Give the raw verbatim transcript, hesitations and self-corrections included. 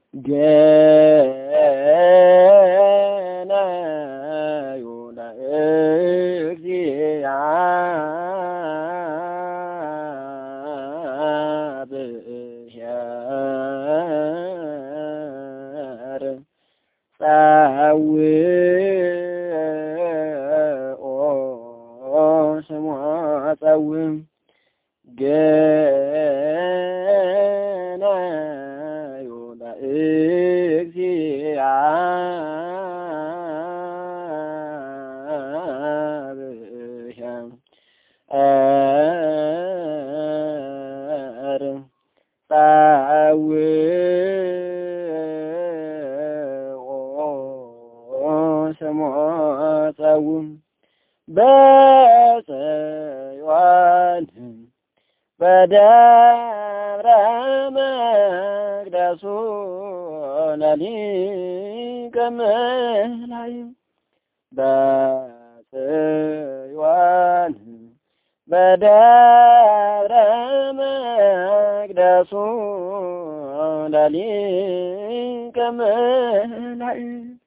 ገናዩ ለእግዚአብሔር ጸውዖ ስሞ ጸውም ገናዩ ለእግዚአብሔር ጸውዖ ስሞ ጸውም በጽዮን በደብረ መቅደሱ ለሊቀ መላእክት በጽዮን በደብረ መቅደሱ ለሊቀ መላእክት